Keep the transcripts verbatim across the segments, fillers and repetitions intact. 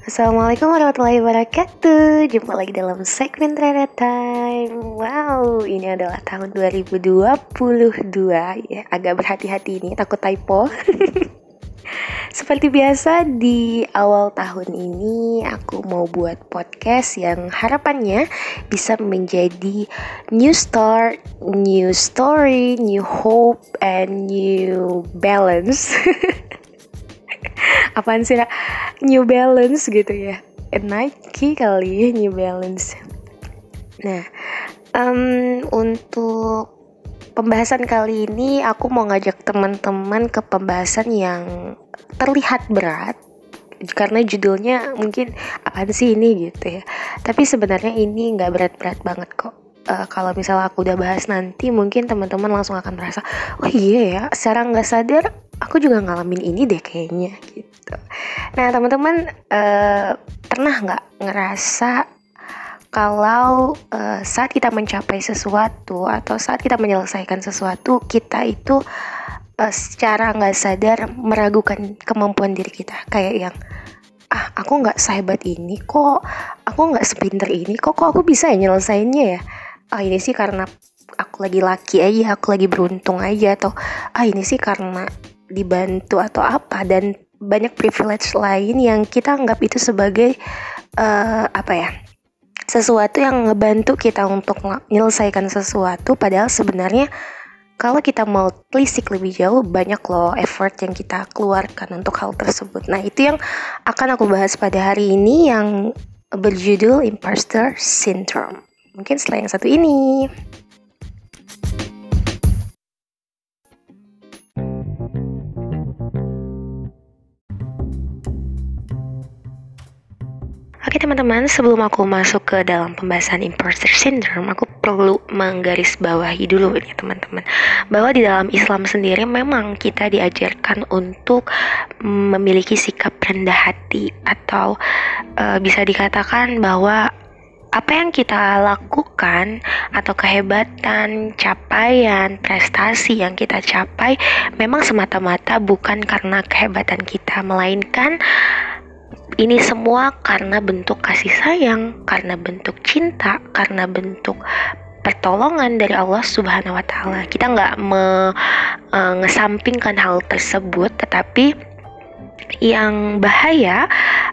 Assalamualaikum warahmatullahi wabarakatuh. Jumpa lagi dalam segmen Rara Time. Wow, ini adalah tahun dua ribu dua puluh dua ya. Agak berhati-hati ini, takut typo. Seperti biasa di awal tahun ini aku mau buat podcast yang harapannya bisa menjadi new start, new story, new hope, and new balance. Apaan sih, New Balance gitu ya, Nike kali, New Balance. Nah, um, untuk pembahasan kali ini aku mau ngajak teman-teman ke pembahasan yang terlihat berat karena judulnya mungkin apaan sih ini gitu ya. Tapi sebenarnya ini nggak berat-berat banget kok. Uh, kalau misalnya aku udah bahas nanti, mungkin teman-teman langsung akan merasa, oh iya ya, secara nggak sadar aku juga ngalamin ini deh kayaknya gitu. Nah teman-teman, uh, pernah nggak ngerasa kalau uh, saat kita mencapai sesuatu atau saat kita menyelesaikan sesuatu, kita itu uh, secara nggak sadar meragukan kemampuan diri kita, kayak yang ah aku nggak sehebat ini kok, aku nggak sepinter ini kok, kok aku bisa ya nyelesainnya ya. Ah ini sih karena aku lagi laki aja, aku lagi beruntung aja, atau ah ini sih karena dibantu atau apa, dan banyak privilege lain yang kita anggap itu sebagai uh, apa ya, sesuatu yang ngebantu kita untuk menyelesaikan sesuatu. Padahal sebenarnya kalau kita mau telisik lebih jauh, banyak loh effort yang kita keluarkan untuk hal tersebut. Nah itu yang akan aku bahas pada hari ini, yang berjudul Imposter Syndrome. Mungkin setelah yang satu ini. Oke teman-teman, sebelum aku masuk ke dalam pembahasan Imposter Syndrome, aku perlu menggarisbawahi dulu ya teman-teman, bahwa di dalam Islam sendiri memang kita diajarkan untuk memiliki sikap rendah hati, atau uh, bisa dikatakan bahwa apa yang kita lakukan atau kehebatan, capaian, prestasi yang kita capai memang semata-mata bukan karena kehebatan kita, melainkan ini semua karena bentuk kasih sayang, karena bentuk cinta, karena bentuk pertolongan dari Allah Subhanahu wa Ta'ala. Kita nggak mengesampingkan hal tersebut, tetapi yang bahaya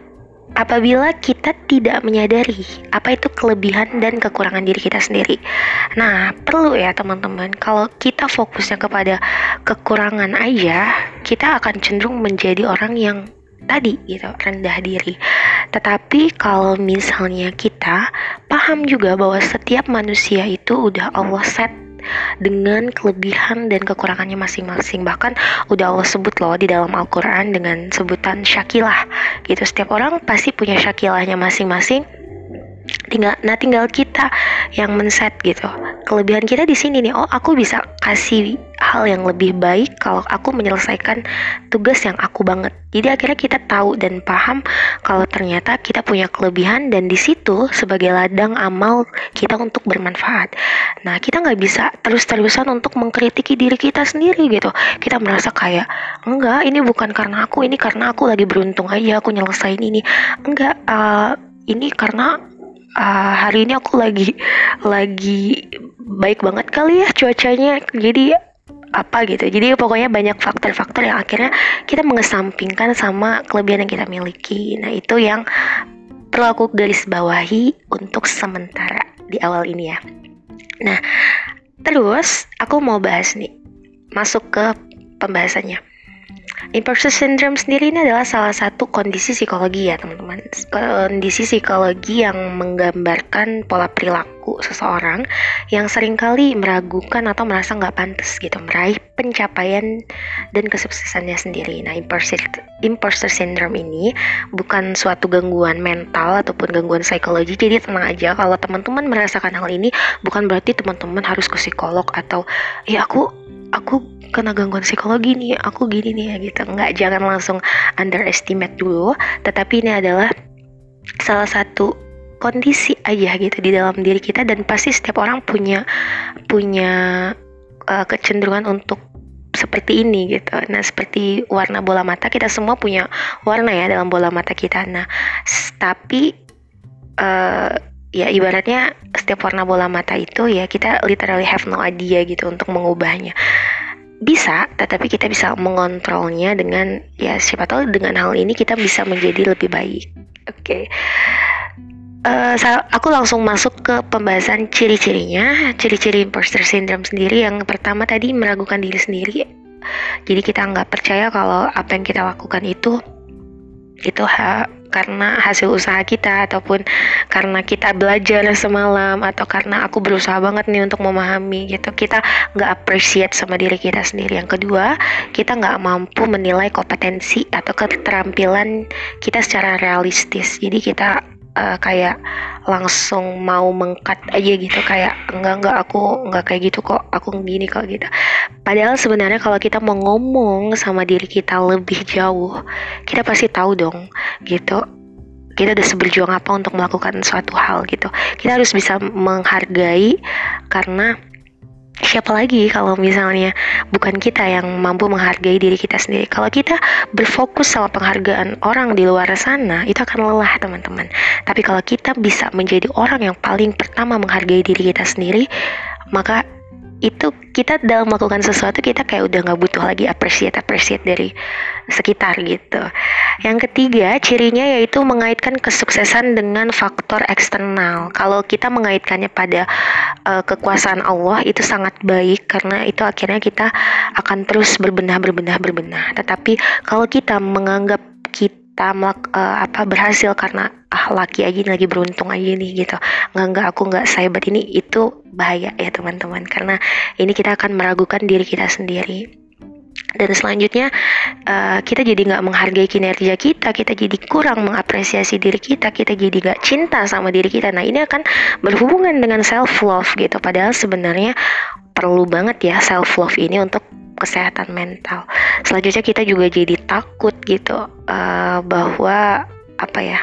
apabila kita tidak menyadari apa itu kelebihan dan kekurangan diri kita sendiri. Nah, perlu ya teman-teman, kalau kita fokusnya kepada kekurangan aja, kita akan cenderung menjadi orang yang tadi gitu, rendah diri. Tetapi kalau misalnya kita paham juga bahwa setiap manusia itu udah Allah set dengan kelebihan dan kekurangannya masing-masing. Bahkan udah Allah sebut loh di dalam Al-Quran dengan sebutan syakilah gitu. Setiap orang pasti punya syakilahnya masing-masing. Tinggal, nah tinggal kita yang men-set gitu. Kelebihan kita di sini nih, oh aku bisa kasih hal yang lebih baik kalau aku menyelesaikan tugas yang aku banget. Jadi akhirnya kita tahu dan paham kalau ternyata kita punya kelebihan, dan di situ sebagai ladang amal kita untuk bermanfaat. Nah kita nggak bisa terus-terusan untuk mengkritiki diri kita sendiri gitu. Kita merasa kayak enggak, ini bukan karena aku, ini karena aku lagi beruntung aja aku nyelesain ini. Enggak, uh, ini karena Uh, hari ini aku lagi lagi baik banget kali ya cuacanya, jadi apa gitu. Jadi pokoknya banyak faktor-faktor yang akhirnya kita mengesampingkan sama kelebihan yang kita miliki. Nah itu yang perlu aku garis bawahi untuk sementara di awal ini ya. Nah terus aku mau bahas nih, masuk ke pembahasannya. Imposter Syndrome sendiri ini adalah salah satu kondisi psikologi ya teman-teman. Kondisi psikologi yang menggambarkan pola perilaku seseorang yang seringkali meragukan atau merasa nggak pantas gitu meraih pencapaian dan kesuksesannya sendiri. Nah, imposter, imposter syndrome ini bukan suatu gangguan mental ataupun gangguan psikologi. Jadi tenang aja, kalau teman-teman merasakan hal ini bukan berarti teman-teman harus ke psikolog atau ya aku aku kena gangguan psikologi nih, aku gini nih ya gitu. Enggak, jangan langsung underestimate dulu. Tetapi ini adalah salah satu kondisi aja gitu di dalam diri kita, dan pasti setiap orang punya punya uh, kecenderungan untuk seperti ini gitu. Nah, seperti warna bola mata, kita semua punya warna ya dalam bola mata kita. Nah, s- tapi uh, ya ibaratnya setiap warna bola mata itu ya kita literally have no idea gitu untuk mengubahnya. Bisa, tetapi kita bisa mengontrolnya dengan ya siapa tahu dengan hal ini kita bisa menjadi lebih baik. Oke. Okay. Uh, aku langsung masuk ke pembahasan ciri-cirinya, ciri-ciri imposter syndrome sendiri. Yang pertama tadi meragukan diri sendiri. Jadi kita nggak percaya kalau apa yang kita lakukan itu itu ha, karena hasil usaha kita, ataupun karena kita belajar semalam, atau karena aku berusaha banget nih untuk memahami gitu. Kita nggak appreciate sama diri kita sendiri. Yang kedua, kita nggak mampu menilai kompetensi atau keterampilan kita secara realistis. Jadi kita uh, kayak langsung mau mengkat aja gitu, kayak enggak enggak aku enggak kayak gitu kok, aku gini kok gitu. Padahal sebenarnya kalau kita mau ngomong sama diri kita lebih jauh, kita pasti tahu dong gitu, kita udah seberjuang apa untuk melakukan suatu hal gitu. Kita harus bisa menghargai, karena siapa lagi kalau misalnya bukan kita yang mampu menghargai diri kita sendiri. Kalau kita berfokus sama penghargaan orang di luar sana, itu akan lelah teman-teman. Tapi kalau kita bisa menjadi orang yang paling pertama menghargai diri kita sendiri, maka itu kita dalam melakukan sesuatu kita kayak udah nggak butuh lagi appreciate appreciate dari sekitar gitu. Yang ketiga, cirinya yaitu mengaitkan kesuksesan dengan faktor eksternal. Kalau kita mengaitkannya pada uh, kekuasaan Allah, itu sangat baik, karena itu akhirnya kita akan terus berbenah berbenah berbenah. Tetapi kalau kita menganggap kita melak, uh, apa berhasil karena ah laki aja ini lagi beruntung aja nih gitu, nggak nggak aku nggak sehebat ini, itu bahaya ya teman-teman, karena ini kita akan meragukan diri kita sendiri. Dan selanjutnya uh, kita jadi nggak menghargai kinerja kita, kita jadi kurang mengapresiasi diri kita, kita jadi nggak cinta sama diri kita. Nah, ini akan berhubungan dengan self love gitu, padahal sebenarnya perlu banget ya self love ini untuk kesehatan mental. Selanjutnya kita juga jadi takut gitu, uh, bahwa apa ya,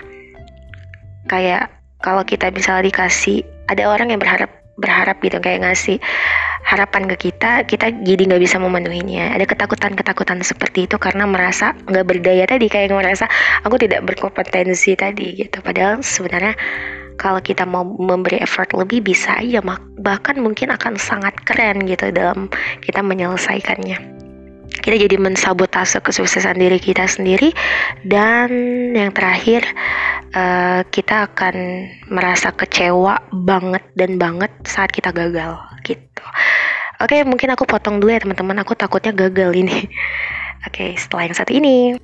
kayak kalau kita misalnya dikasih, ada orang yang berharap berharap gitu, kayak ngasih harapan ke kita, kita jadi nggak bisa memenuhinya. Ada ketakutan-ketakutan seperti itu karena merasa nggak berdaya tadi, kayak merasa aku tidak berkompetensi tadi gitu. Padahal sebenarnya kalau kita mau memberi effort lebih, bisa aja, bahkan mungkin akan sangat keren gitu dalam kita menyelesaikannya. Kita jadi mensabotase kesuksesan diri kita sendiri. Dan yang terakhir, uh, kita akan merasa kecewa banget dan banget saat kita gagal gitu. Oke, mungkin aku potong dulu ya teman-teman, aku takutnya gagal ini. Oke, setelah yang satu ini.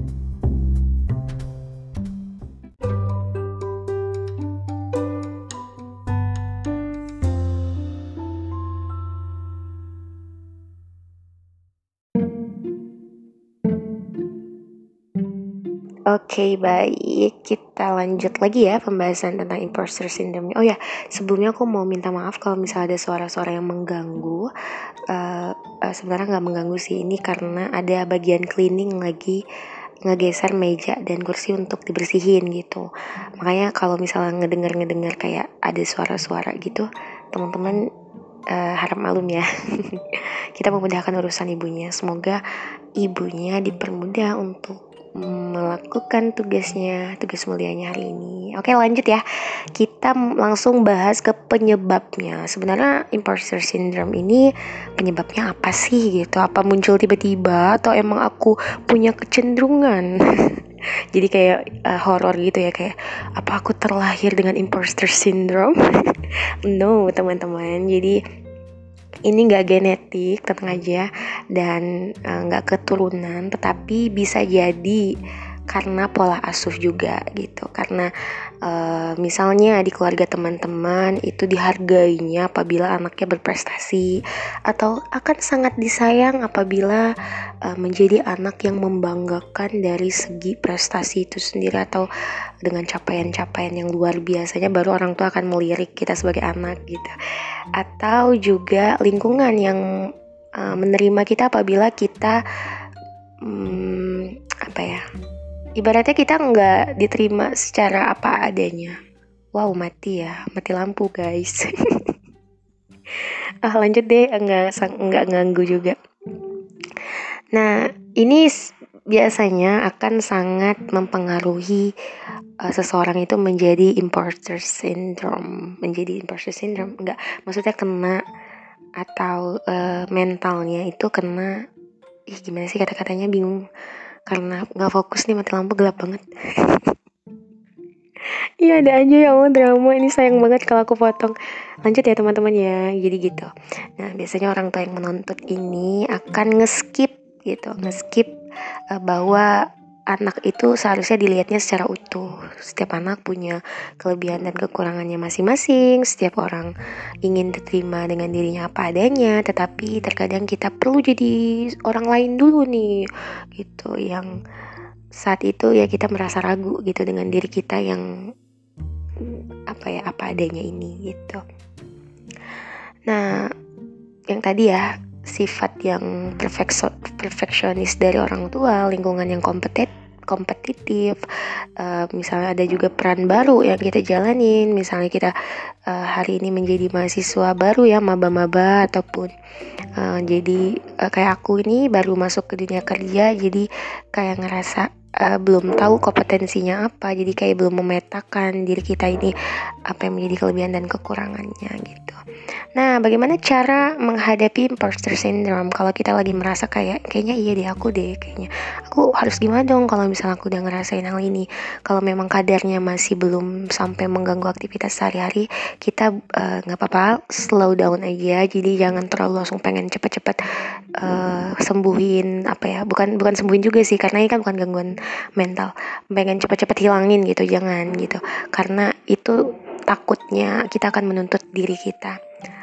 Oke, okay, baik. Kita lanjut lagi ya pembahasan tentang imposter syndrome. Oh ya, sebelumnya aku mau minta maaf kalau misalnya ada suara-suara yang mengganggu. Uh, uh, sebenarnya nggak mengganggu sih, ini karena ada bagian cleaning lagi ngegeser meja dan kursi untuk dibersihin gitu. Makanya kalau misalnya ngedenger-ngedenger kayak ada suara-suara gitu, teman-teman uh, harap maklum ya. Kita memudahkan urusan ibunya. Semoga ibunya dipermudah untuk melakukan tugasnya, tugas mulianya hari ini. Oke, lanjut ya. Kita langsung bahas ke penyebabnya. Sebenarnya imposter syndrome ini penyebabnya apa sih gitu? Apa muncul tiba-tiba atau emang aku punya kecenderungan? Jadi kayak uh, horor gitu ya, kayak apa aku terlahir dengan imposter syndrome? No, teman-teman. Jadi ini gak genetik, tenang aja, dan uh, gak keturunan, tetapi bisa jadi karena pola asuh juga gitu. Karena uh, misalnya di keluarga teman-teman itu dihargainya apabila anaknya berprestasi, atau akan sangat disayang apabila uh, menjadi anak yang membanggakan dari segi prestasi itu sendiri, atau dengan capaian-capaian yang luar biasanya baru orang tua akan melirik kita sebagai anak gitu. Atau juga lingkungan yang uh, menerima kita apabila kita um, apa ya, ibaratnya kita nggak diterima secara apa adanya. Wow, mati ya, mati lampu guys. ah lanjut deh, nggak nggak ganggu juga. Nah, ini biasanya akan sangat mempengaruhi uh, seseorang itu menjadi imposter syndrome, menjadi imposter syndrome, enggak, maksudnya kena atau uh, mentalnya itu kena, ih gimana sih kata-katanya bingung, karena nggak fokus nih, mati lampu gelap banget. Iya ada aja yang mau drama, ini sayang banget kalau aku potong. Lanjut ya teman-teman ya, jadi gitu. Nah biasanya orang tua yang menuntut ini akan ngeskip gitu, ngeskip uh, bahwa anak itu seharusnya dilihatnya secara utuh. Setiap anak punya kelebihan dan kekurangannya masing-masing. Setiap orang ingin diterima dengan dirinya apa adanya, tetapi terkadang kita perlu jadi orang lain dulu nih, gitu. Yang saat itu ya kita merasa ragu gitu dengan diri kita yang apa ya apa adanya ini gitu. Nah, yang tadi ya sifat yang perfekso, perfeksionis dari orang tua, lingkungan yang kompetit, kompetitif, uh, misalnya ada juga peran baru yang kita jalanin, misalnya kita uh, hari ini menjadi mahasiswa baru ya, maba-maba ataupun uh, jadi uh, kayak aku ini baru masuk ke dunia kerja, jadi kayak ngerasa uh, belum tahu kompetensinya apa, jadi kayak belum memetakan diri kita ini apa yang menjadi kelebihan dan kekurangannya gitu. Nah, bagaimana cara menghadapi imposter syndrome kalau kita lagi merasa kayak kayaknya iya deh aku deh, kayaknya aku harus gimana dong kalau misalnya aku udah ngerasain hal ini. Kalau memang kadarnya masih belum sampai mengganggu aktivitas sehari-hari, kita nggak uh, apa-apa, slow down aja. Jadi jangan terlalu langsung pengen cepet-cepet uh, sembuhin apa ya, bukan bukan sembuhin juga sih, karena ini kan bukan gangguan mental. Pengen cepet-cepet hilangin gitu, jangan gitu. Karena itu takutnya kita akan menuntut diri kita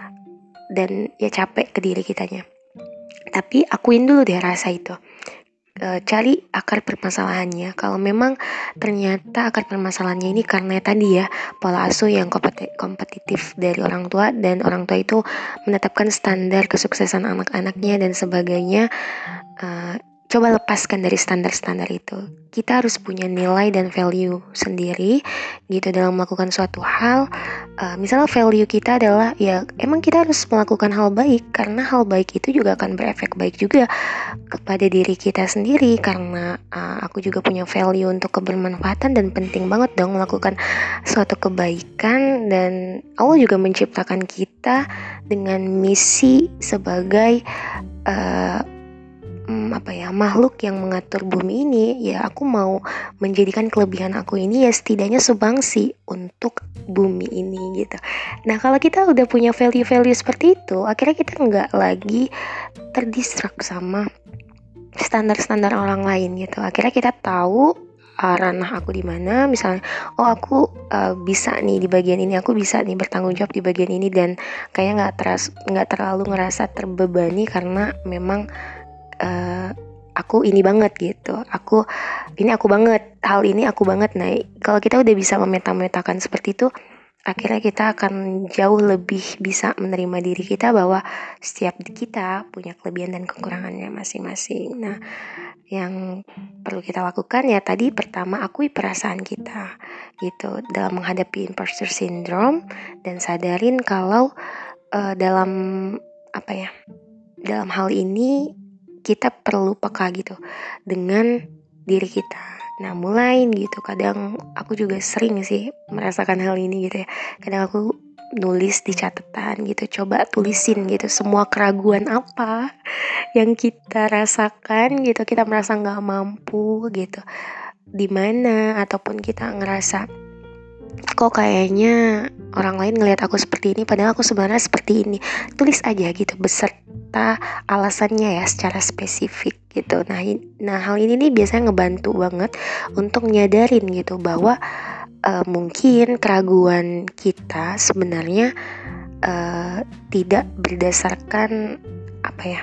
dan ya capek ke diri kitanya. Tapi akuin dulu deh rasa itu, e, cari akar permasalahannya. Kalau memang ternyata akar permasalahannya ini karena tadi ya pola asuh yang kompetitif dari orang tua, dan orang tua itu menetapkan standar kesuksesan anak-anaknya dan sebagainya, e, coba lepaskan dari standar-standar itu. Kita harus punya nilai dan value sendiri gitu dalam melakukan suatu hal. Uh, misalnya value kita adalah ya emang kita harus melakukan hal baik, karena hal baik itu juga akan berefek baik juga kepada diri kita sendiri. Karena uh, aku juga punya value untuk kebermanfaatan dan penting banget dong melakukan suatu kebaikan, dan Allah juga menciptakan kita dengan misi sebagai uh, Hmm, apa ya makhluk yang mengatur bumi ini. Ya aku mau menjadikan kelebihan aku ini ya setidaknya sumbangsi untuk bumi ini gitu. Nah kalau kita udah punya value-value seperti itu, akhirnya kita nggak lagi terdistrak sama standar-standar orang lain gitu. Akhirnya kita tahu uh, ranah aku di mana. Misalnya oh aku uh, bisa nih di bagian ini, aku bisa nih bertanggung jawab di bagian ini, dan kayaknya nggak teras nggak terlalu ngerasa terbebani karena memang Uh, aku ini banget gitu, aku ini aku banget, hal ini aku banget. Nah kalau kita udah bisa memeta-metakan seperti itu, akhirnya kita akan jauh lebih bisa menerima diri kita bahwa setiap kita punya kelebihan dan kekurangannya masing-masing. Nah yang perlu kita lakukan ya tadi, pertama akui perasaan kita gitu dalam menghadapi imposter syndrome, dan sadarin kalau uh, dalam apa ya dalam hal ini kita perlu peka gitu dengan diri kita. Nah mulai gitu, kadang aku juga sering sih merasakan hal ini gitu ya. Kadang aku nulis di catatan gitu, coba tulisin gitu semua keraguan apa yang kita rasakan gitu. Kita merasa gak mampu gitu di mana, ataupun kita ngerasa kok kayaknya orang lain ngelihat aku seperti ini padahal aku sebenarnya seperti ini. Tulis aja gitu beserta alasannya ya secara spesifik gitu. Nah, nah hal ini nih biasanya ngebantu banget untuk nyadarin gitu bahwa uh, mungkin keraguan kita sebenarnya uh, tidak berdasarkan apa ya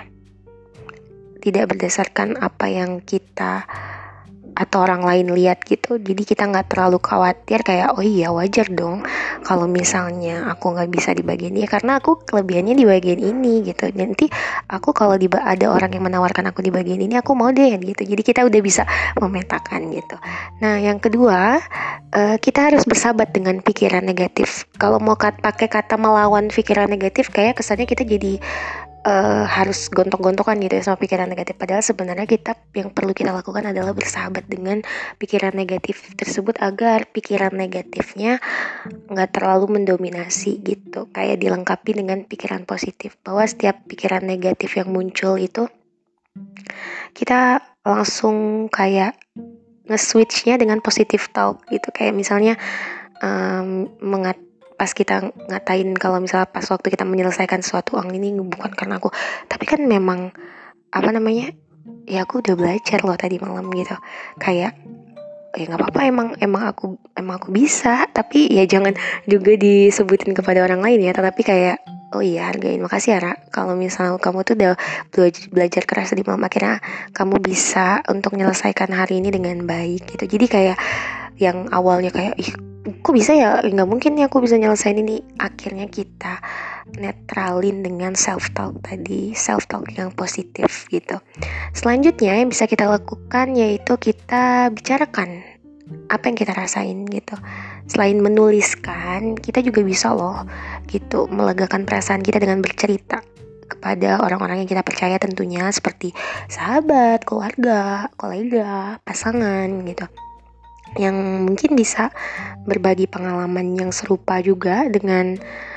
tidak berdasarkan apa yang kita atau orang lain lihat gitu. Jadi kita nggak terlalu khawatir kayak oh iya wajar dong kalau misalnya aku nggak bisa di bagian ini, karena aku kelebihannya di bagian ini gitu. Nanti aku kalau di ada orang yang menawarkan aku di bagian ini, aku mau deh gitu. Jadi kita udah bisa memetakan gitu. Nah yang kedua, uh, kita harus bersahabat dengan pikiran negatif. Kalau mau kat, pakai kata melawan pikiran negatif, kayak kesannya kita jadi uh, harus gontok-gontokan gitu ya sama pikiran negatif. Padahal sebenarnya kita yang perlu kita lakukan adalah bersahabat dengan pikiran negatif tersebut agar pikiran negatifnya nggak terlalu mendominasi gitu. Kayak dilengkapi dengan pikiran positif, bahwa setiap pikiran negatif yang muncul itu kita langsung kayak nge-switchnya dengan positive talk gitu. Kayak misalnya um, mengat pas kita ngatain kalau misalnya pas waktu kita menyelesaikan suatu, oh ini bukan karena aku, tapi kan memang apa namanya, ya aku udah belajar loh tadi malam gitu. Kayak ya nggak apa-apa, emang emang aku emang aku bisa, tapi ya jangan juga disebutin kepada orang lain ya, tetapi kayak oh iya hargain, makasih ya Ra, kalau misalnya kamu tuh udah belajar keras di malam, akhirnya kamu bisa untuk menyelesaikan hari ini dengan baik gitu. Jadi kayak yang awalnya kayak ih kok bisa ya, nggak mungkin ya aku bisa nyelesain ini, akhirnya kita netralin dengan self talk tadi, self talk yang positif gitu. Selanjutnya yang bisa kita lakukan yaitu kita bicarakan apa yang kita rasain gitu. Selain menuliskan, kita juga bisa loh gitu melegakan perasaan kita dengan bercerita kepada orang-orang yang kita percaya, tentunya seperti sahabat, keluarga, kolega, pasangan gitu, yang mungkin bisa berbagi pengalaman yang serupa juga dengan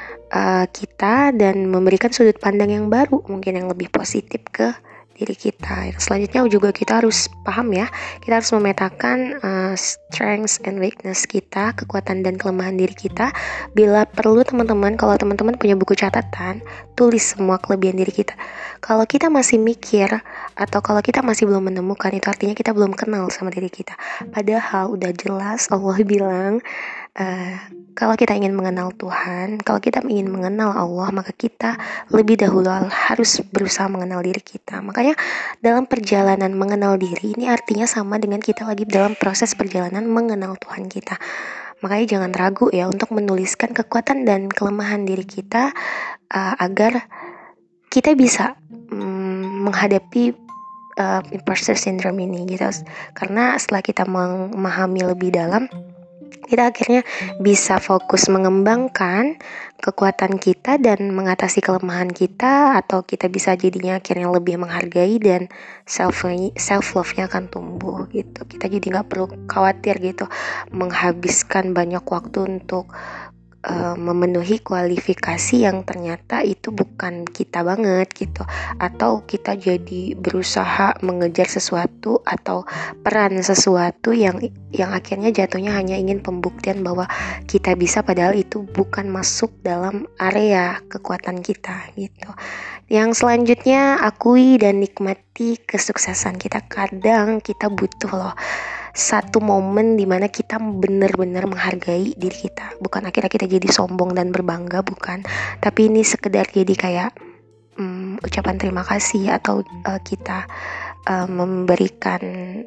uh, kita dan memberikan sudut pandang yang baru, mungkin yang lebih positif ke diri kita. Selanjutnya juga kita harus paham ya, kita harus memetakan uh, strengths and weakness kita, kekuatan dan kelemahan diri kita. Bila perlu teman-teman, kalau teman-teman punya buku catatan, tulis semua kelebihan diri kita. Kalau kita masih mikir atau kalau kita masih belum menemukan, itu artinya kita belum kenal sama diri kita. Padahal udah jelas Allah bilang uh, kalau kita ingin mengenal Tuhan, kalau kita ingin mengenal Allah, maka kita lebih dahulu harus berusaha mengenal diri kita. Makanya dalam perjalanan mengenal diri ini artinya sama dengan kita lagi dalam proses perjalanan mengenal Tuhan kita. Makanya jangan ragu ya untuk menuliskan kekuatan dan kelemahan diri kita uh, agar kita bisa um, menghadapi uh, imposter syndrome ini gitu. Karena setelah kita memahami lebih dalam, kita akhirnya bisa fokus mengembangkan kekuatan kita dan mengatasi kelemahan kita, atau kita bisa jadinya akhirnya lebih menghargai dan self self love-nya akan tumbuh gitu. Kita jadi nggak perlu khawatir gitu menghabiskan banyak waktu untuk uh, memenuhi kualifikasi yang ternyata itu bukan kita banget gitu, atau kita jadi berusaha mengejar sesuatu atau peran sesuatu yang yang akhirnya jatuhnya hanya ingin pembuktian bahwa kita bisa, padahal itu bukan masuk dalam area kekuatan kita gitu. Yang selanjutnya, akui dan nikmati kesuksesan kita. Kadang kita butuh loh satu momen dimana kita benar-benar menghargai diri kita. Bukan akhirnya kita jadi sombong dan berbangga, bukan. Tapi ini sekedar jadi kayak um, ucapan terima kasih, atau uh, kita uh, memberikan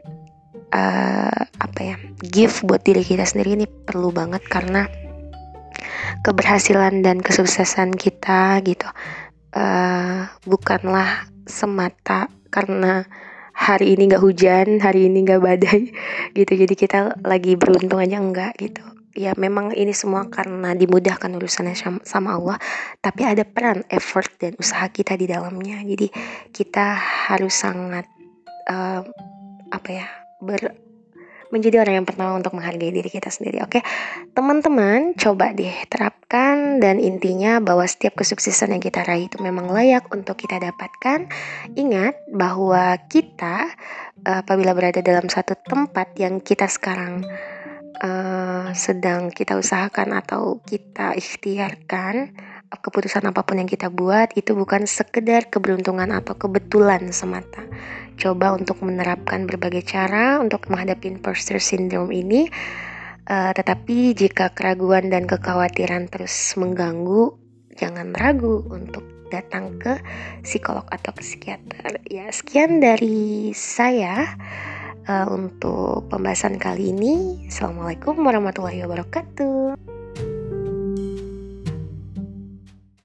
uh, apa ya, gift buat diri kita sendiri. Ini perlu banget karena keberhasilan dan kesuksesan kita gitu uh, bukanlah semata karena hari ini gak hujan, hari ini gak badai gitu, jadi kita lagi beruntung aja, enggak gitu ya. Memang ini semua karena dimudahkan urusannya sama Allah, tapi ada peran, effort dan usaha kita di dalamnya. Jadi kita harus sangat uh, apa ya ber menjadi orang yang pertama untuk menghargai diri kita sendiri. Oke, teman-teman, coba deh terapkan, dan intinya bahwa setiap kesuksesan yang kita raih itu memang layak untuk kita dapatkan. Ingat bahwa kita apabila berada dalam satu tempat yang kita sekarang uh, sedang kita usahakan atau kita ikhtiarkan, keputusan apapun yang kita buat itu bukan sekedar keberuntungan atau kebetulan semata. Coba untuk menerapkan berbagai cara untuk menghadapi imposter syndrome ini. Uh, tetapi jika keraguan dan kekhawatiran terus mengganggu, jangan ragu untuk datang ke psikolog atau ke psikiater. Ya, sekian dari saya uh, untuk pembahasan kali ini. Assalamualaikum warahmatullahi wabarakatuh.